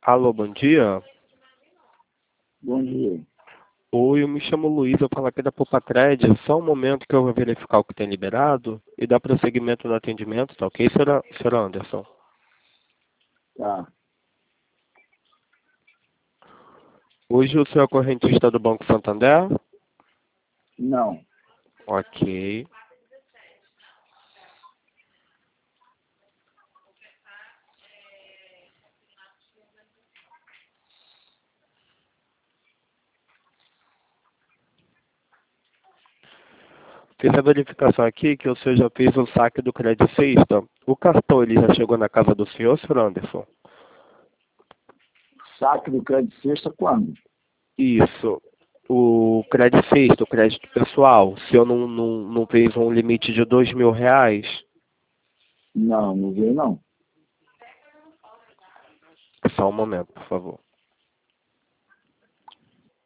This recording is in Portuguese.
Alô, bom dia. Bom dia. Oi, eu me chamo Luiz, eu falo aqui da Pupacred. Só um momento que eu vou verificar o que tem liberado e dar prosseguimento no atendimento, tá ok, senhora Anderson? Tá. Hoje o senhor é correntista do Banco Santander? Não. Ok. Fiz a verificação aqui que o senhor já fez o saque do Credit Sexta. O cartão ele já chegou na casa do senhor Anderson? Saque do crédito sexta quando? Isso. O Credit Sexta, o crédito pessoal, o senhor não fez um limite de R$ 2.000? Não, não veio não. Só um momento, por favor.